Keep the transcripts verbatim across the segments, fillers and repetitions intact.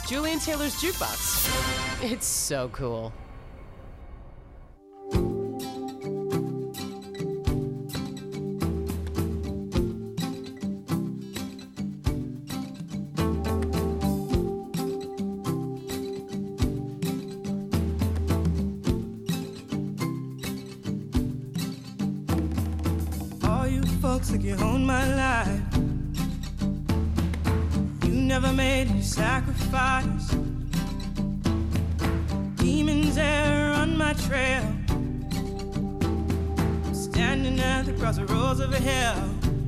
Julian Taylor's Jukebox. It's so cool. Folks like you own my life. You never made a sacrifice. Demons there on my trail, standing at the crossroads of hell.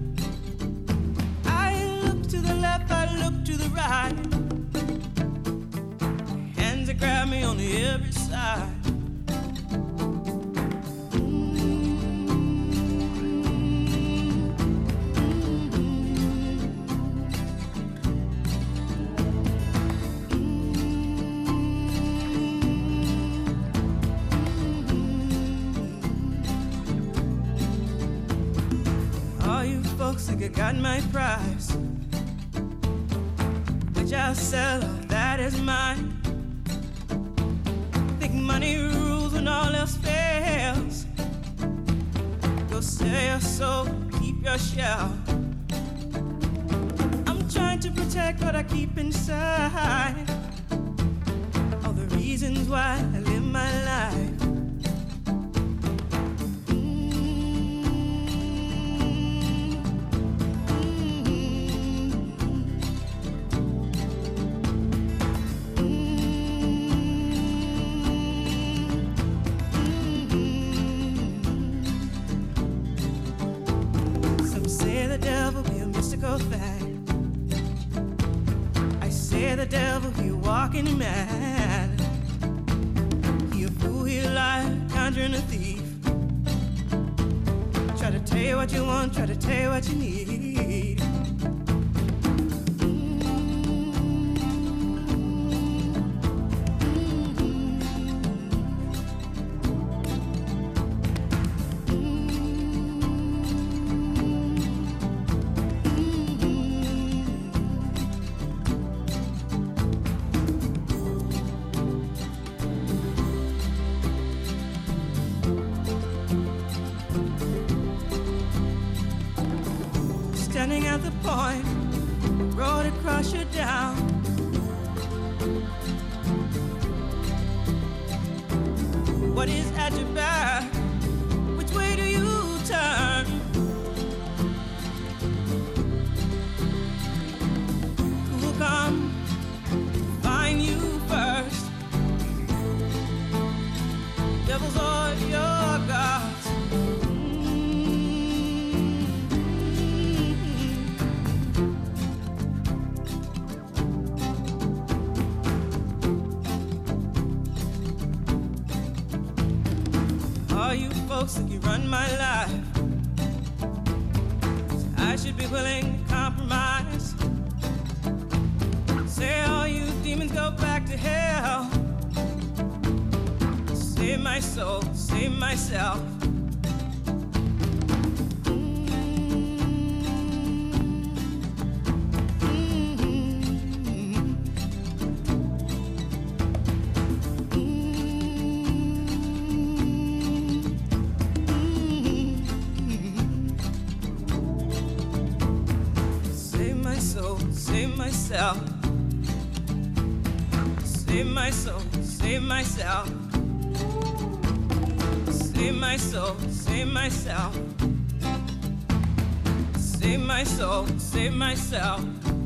I look to the left, I look to the right. Hands that grab me on every side. Folks think I got my price, which I'll sell, all that is mine. Think money rules when all else fails. Go sell your soul, keep your shell. I'm trying to protect what I keep inside, all the reasons why I live my life. Thing. I say the devil, he walking mad. He a fool, he a liar, conjuring a thief. Try to tell you what you want, try to tell you what you need. Standing at the point, road across you down. What is at your back? Which way do you turn? Who will come find you first? Devils or your gods? You folks think you run my life, so I should be willing to compromise. Say all you demons go back to hell. Save my soul, save myself. Save myself. Save my soul, save myself. Save my soul, save myself. Save my soul, save myself.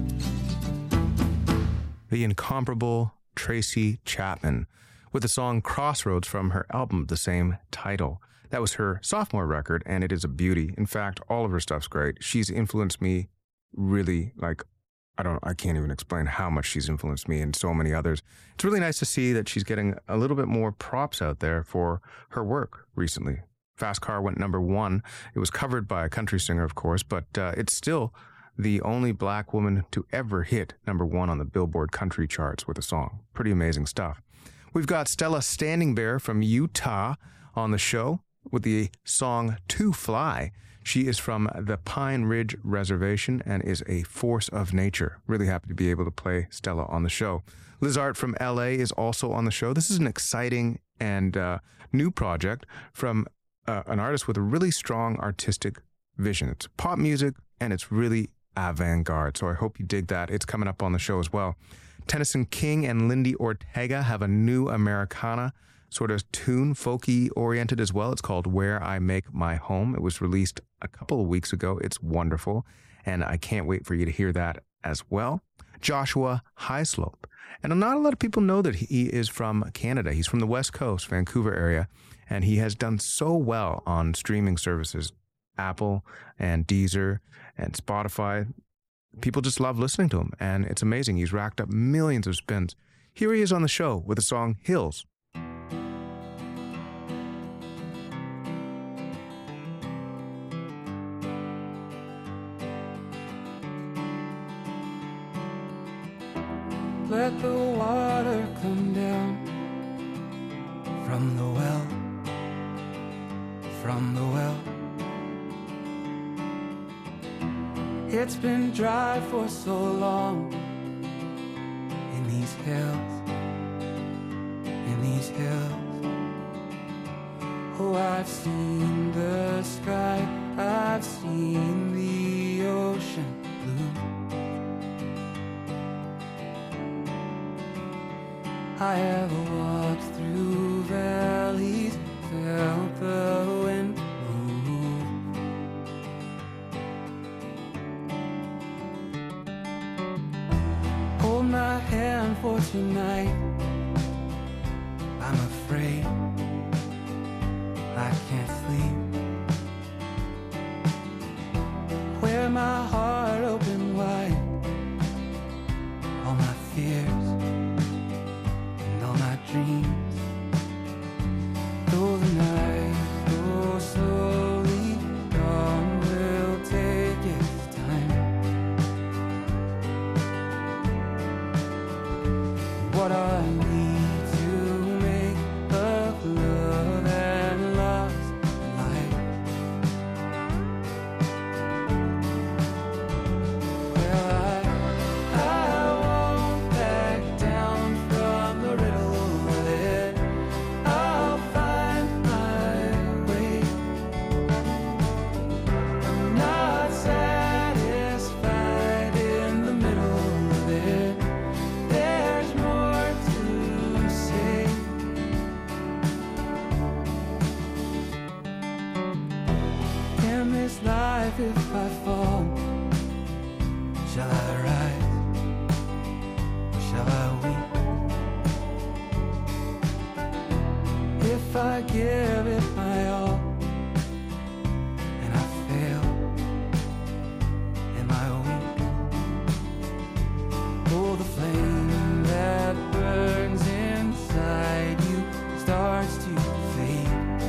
The incomparable Tracy Chapman with the song Crossroads from her album of the same title. That was her sophomore record, and it is a beauty. In fact, all of her stuff's great. She's influenced me really, like, I don't, I can't even explain how much she's influenced me and so many others. It's really nice to see that she's getting a little bit more props out there for her work recently. Fast Car went number one. It was covered by a country singer, of course, but uh, it's still the only black woman to ever hit number one on the Billboard country charts with a song. Pretty amazing stuff. We've got Stella Standing Bear from Utah on the show with the song To Fly. She is from the Pine Ridge Reservation and is a force of nature. Really happy to be able to play Stella on the show. Liz Art from L A is also on the show. This is an exciting and uh, new project from uh, an artist with a really strong artistic vision. It's pop music and it's really avant-garde, so I hope you dig that. It's coming up on the show as well. Tennyson King and Lindy Ortega have a new Americana sort of tune, folky oriented as well. It's called Where I Make My Home. It was released a couple of weeks ago. It's wonderful, and I can't wait for you to hear that as well. Joshua Highslope. And not a lot of people know that he is from Canada. He's from the West Coast, Vancouver area, and he has done so well on streaming services, Apple and Deezer and Spotify. People just love listening to him, and it's amazing. He's racked up millions of spins. Here he is on the show with the song Hills. Let the water come down from the well, from the well. It's been dry for so long in these hills, in these hills. Oh, I've seen the sky, I've seen the ocean blue. I have walked through valleys, felt the wind move. Hold my hand for tonight. I'm afraid I can't sleep. Wear my heart open wide, all my fears, dreams. Though the night goes slowly, dawn will take its time. What I need to make of love and lost life. Well, I, I won't back down from the riddle. If I fall, shall I rise? Shall I weep? If I give it my all and I fail, am I weak? Oh, the flame that burns inside you starts to fade.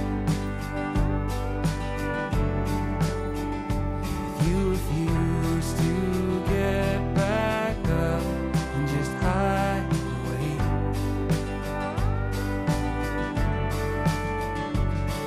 Refuse to get back up and just hide away.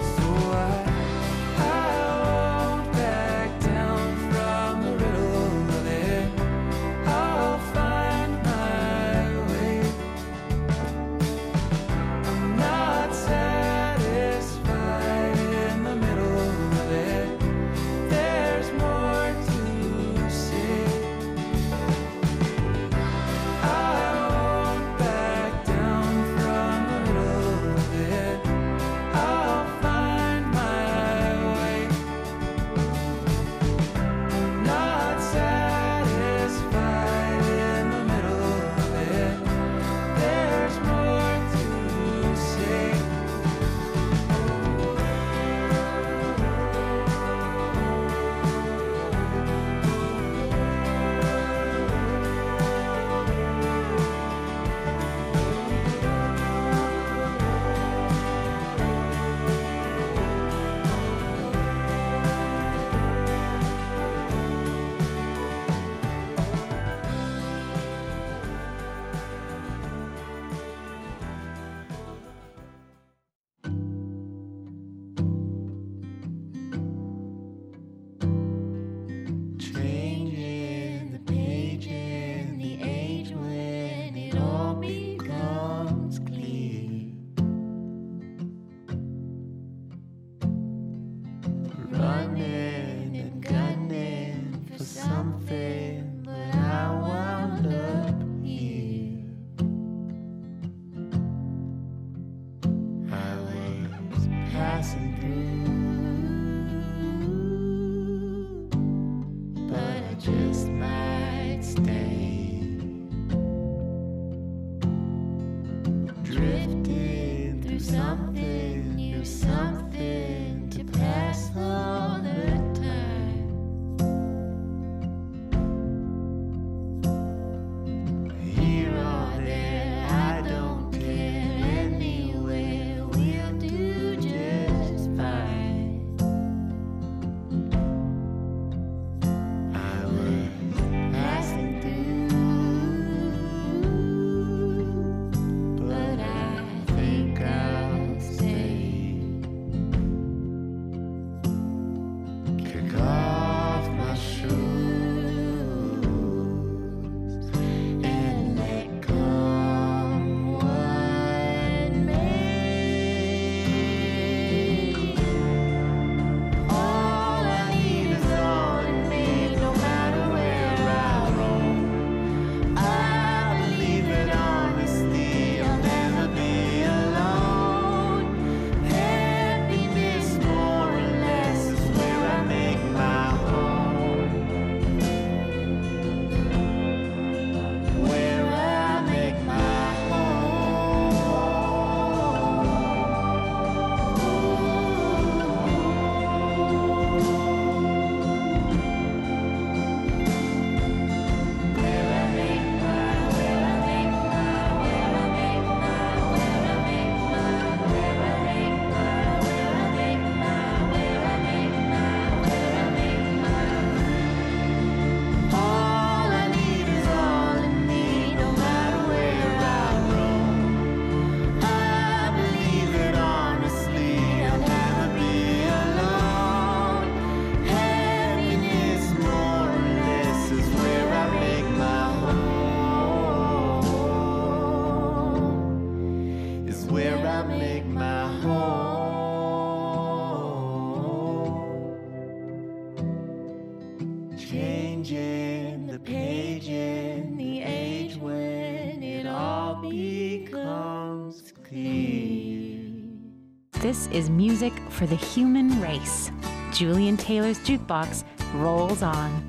This is music for the human race. Julian Taylor's Jukebox rolls on.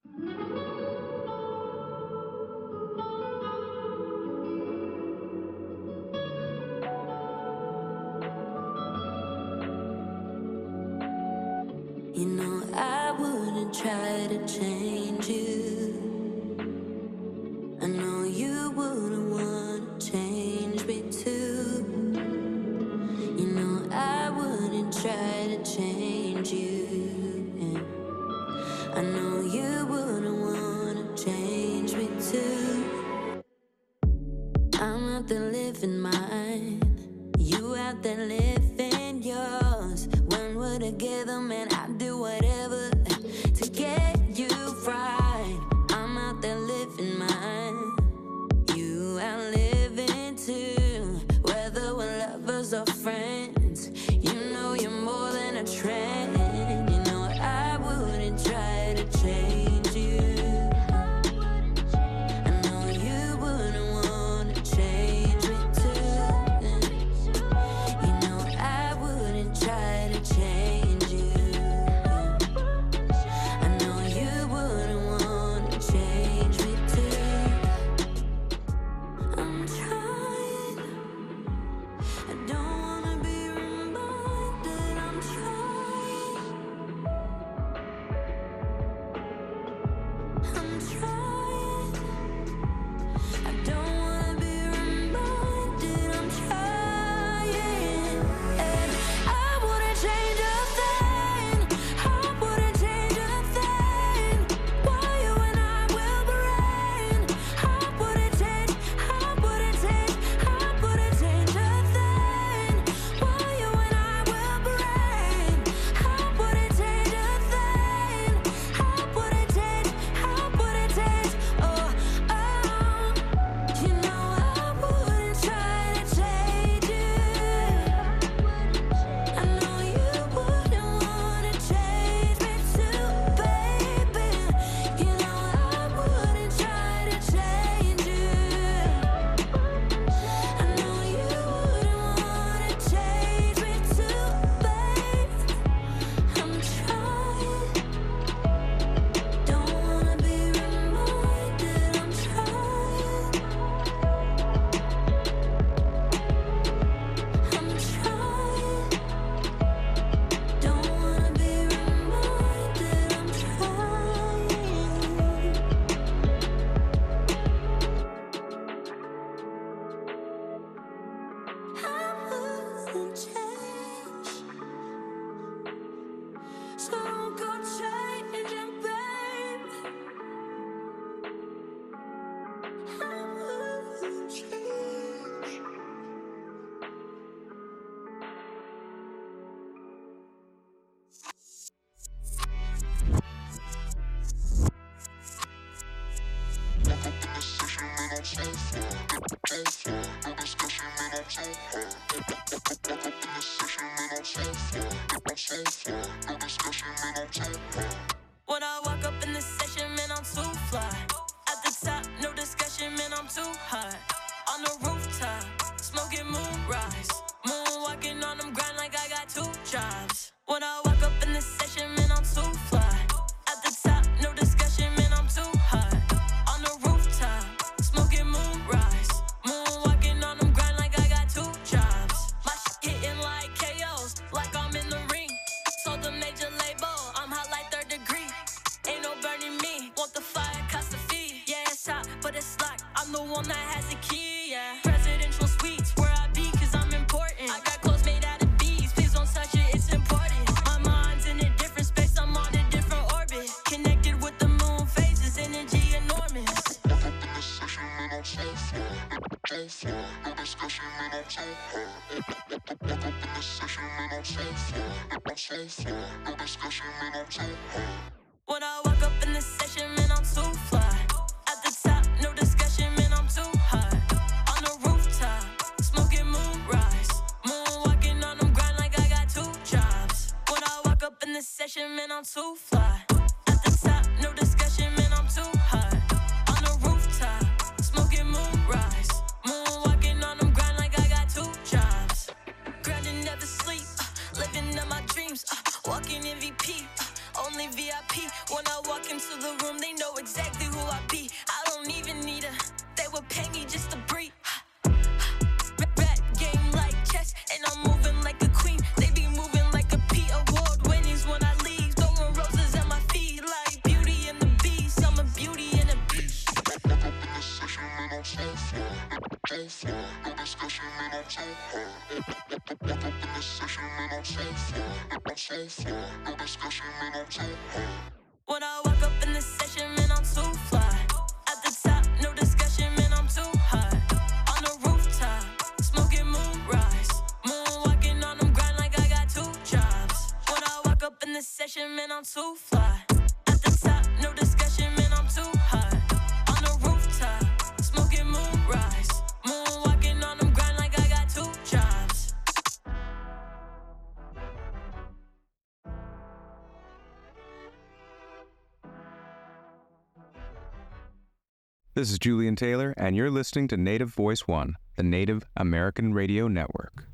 You know I wouldn't try to change you. I know you wouldn't want to change me too. You know I wouldn't try to change you. Yeah. I know you wouldn't want to change me too. I'm out there living mine, you out there living yours. When we're together, man, I'd do whatever to get you right. I'm out there living mine, you out living too. Whether we're lovers or friends, you know you're more than a trend. You know I wouldn't try to change you. I know you wouldn't want to change me too. You know I wouldn't try to change you. I know you wouldn't want to change me too. I'm trying. I don't wanna be reminded. I'm trying. I'm trying. I don't wanna be reminded. I'm trying. And I wouldn't change a thing. I wouldn't change a thing. Why you and I will brain. I wouldn't change. I wouldn't change. I wouldn't change a thing. Why you and I will brain. I wouldn't change a thing. I wouldn't change. I wouldn't change. Oh, oh. You know I wouldn't try to change you. I know you wouldn't wanna change me too, baby. You know I wouldn't try to change you. I know you wouldn't wanna change me too, babe. I'm trying. Don't wanna be reminded. I'm trying. I'm trying. Don't wanna be reminded. I'm trying. I wouldn't change, so don't go changing, babe. I wouldn't change. When I walk up in the session, man, I'm too fly. At the top, no discussion, man, I'm too hot. On the rooftop, smoking moonrise. Moonwalking on them grind like I got two jobs. When I walk up in the session, man, I'm too fly. At the top, no discussion, man, I'm too hot. On the rooftop, smoking moonrise. Moonwalking on them grind like I got two jobs. My shit hitting like K Os, like I'm in the ring. Sold a major label, I'm hot like third degree. Ain't no burning me, want the fire, cost the fee. Yeah, it's hot, but it's locked, I'm the one that has the key, yeah. Presidential suites, where I be, cause I'm important. I got clothes made out of bees, please don't touch it, it's important. My mind's in a different space, I'm on a different orbit. Connected with the moon phases, energy enormous. Walk up in the session and I'm so fly. So fly, no discussion and I'm so high. Walk up in the session and I'm so fly. I'm so fly, no discussion and I'm so high. When I walk up in the session, man, I'm too fly. At the top, no discussion, man, I'm too hot. On the rooftop, smoking moonrise. Moonwalking on them grind like I got two jobs. When I walk up in the session, man, I'm too fly. At the top, no discussion, man, I'm too hot. On the rooftop, smoking moonrise. Moonwalking on them grind like I got two jobs. man on soul floor. Soul floor, no discussion, man on too hard. Walk up in the session, man on soul floor. On soul floor, no discussion, man on too hard. When I walk up in the session, man, I'm too fly. At the top, no discussion, man, I'm too hot. On the rooftop, smoking moonrise. Moonwalking on them grind like I got two jobs. When I walk up in the session, man, I'm too fly. At the top, no discussion, man, I'm too hot. On the rooftop, smoking moonrise. Moonwalking on them grind like I got two jobs. This is Julian Taylor, and you're listening to Native Voice One, the Native American Radio Network.